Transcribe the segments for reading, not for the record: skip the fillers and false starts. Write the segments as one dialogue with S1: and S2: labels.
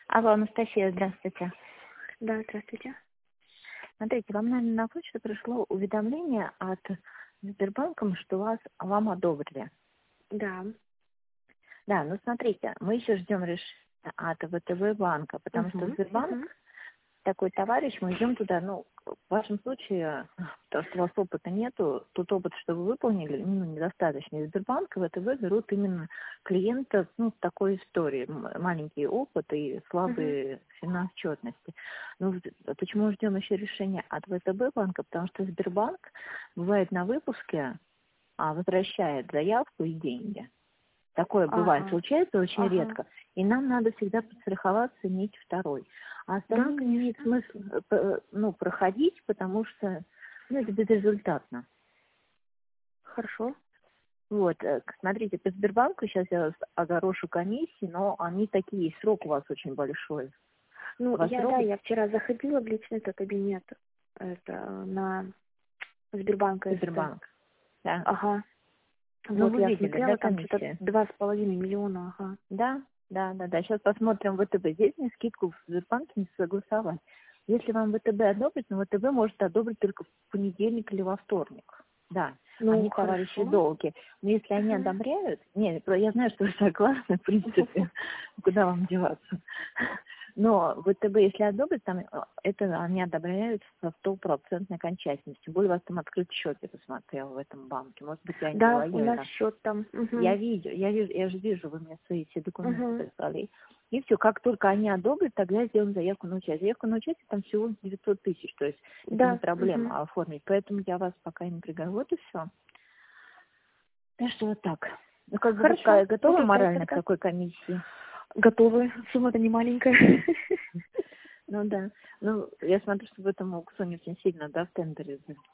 S1: Алло, Анастасия, здравствуйте.
S2: Да, здравствуйте.
S1: Смотрите, вам, наверное, на почту пришло уведомление от Сбербанка, что вам одобрили.
S2: Да.
S1: Да, ну смотрите, мы еще ждем решения от ВТБ банка, потому что
S2: Угу,
S1: Сбербанк,
S2: угу.
S1: такой товарищ, мы идем туда, ну, в вашем случае, потому что у вас опыта нету, тот опыт, что вы выполнили, ну, недостаточно. Из Сбербанка ВТБ берут именно клиентов, ну, с такой историей, маленький опыт и
S2: Угу.
S1: слабые финансовые. Ну, почему ждем еще решения от ВТБ банка? Потому что Сбербанк бывает на выпуске, возвращает заявку и деньги. Такое бывает,
S2: Ага.
S1: случается очень
S2: Ага.
S1: редко. И нам надо всегда подстраховаться, иметь второй. А
S2: Да,
S1: остальные не имеет
S2: конечно.
S1: смысла проходить, потому что это безрезультатно.
S2: Хорошо.
S1: Вот, смотрите, по Сбербанку сейчас я вас огорошу комиссии, но они такие, срок у вас очень большой.
S2: Ну,
S1: У вас срок
S2: я вчера заходила в личный кабинет на Сбербанк СТ.
S1: Сбербанк, да.
S2: Ага.
S1: Ну,
S2: Вот,
S1: вы
S2: я
S1: видели, да,
S2: смотрела, там что-то
S1: комиссия?
S2: 2,5 миллиона, ага.
S1: Да. Сейчас посмотрим ВТБ. Здесь мне скидку в Сбербанке не согласовать. Если вам ВТБ одобрит, но ВТБ может одобрить только в понедельник или во вторник. Да,
S2: Ну,
S1: они товарищи
S2: хорошо.
S1: долги. Но если они
S2: Угу.
S1: одобряют, нет, я знаю, что вы согласны, в принципе, куда вам деваться. Но ВТБ, если одобрит, там это они одобряют со 100% окончательностью. Тем более у вас там открыт счет, я посмотрела в этом банке. Может быть, я не
S2: Да, у нас
S1: лояльна.
S2: счет там.
S1: Я
S2: Угу.
S1: же вижу, вы мне свои все документы
S2: Угу.
S1: прислали. И все, как только они одобрят, тогда сделаем заявку на участие. Заявку на участие там всего 900 тысяч, то есть это не
S2: Да. Угу.
S1: проблема оформить. Поэтому я вас пока не напрягаю. Вот и все. Так что вот так. Ну, как бы вы
S2: Хорошо.
S1: готовы
S2: Буду ждать
S1: морально к
S2: тогда.
S1: такой комиссии?
S2: Готовы. Сумма-то не маленькая.
S1: Ну да. Ну, я смотрю, что в этом аукционе не очень сильно, да, в тендере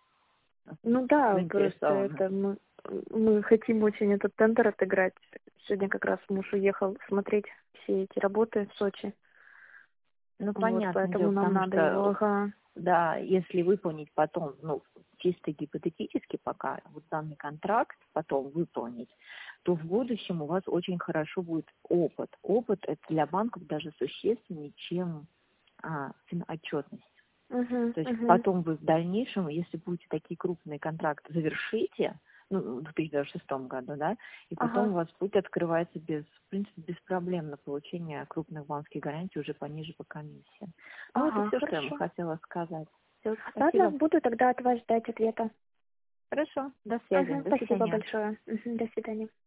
S2: Ну да, просто
S1: заинтересованы.
S2: это мы хотим очень этот тендер отыграть. Сегодня как раз муж уехал смотреть все эти работы в Сочи.
S1: Ну,
S2: Вот,
S1: понятное дело,
S2: поэтому нам
S1: потому
S2: надо его,
S1: что
S2: ага.
S1: да, если выполнить потом, ну, чисто гипотетически пока, вот данный контракт потом выполнить, то в будущем у вас очень хорошо будет опыт. Опыт это для банков даже существеннее, чем отчетность.
S2: Угу,
S1: То есть
S2: угу.
S1: потом вы в дальнейшем, если будете такие крупные контракты завершите, ну, в 2006 году, да, и потом
S2: Ага.
S1: у вас путь открывается в принципе, без проблем на получение крупных банковских гарантий уже пониже по комиссии. Ну, вот и
S2: Ага,
S1: все, что я вам
S2: хорошо.
S1: хотела сказать. Все,
S2: Ладно,
S1: спасибо.
S2: буду тогда от вас ждать ответа.
S1: Хорошо, до связи,
S2: Угу,
S1: до
S2: спасибо
S1: свидания.
S2: большое. Угу, до свидания.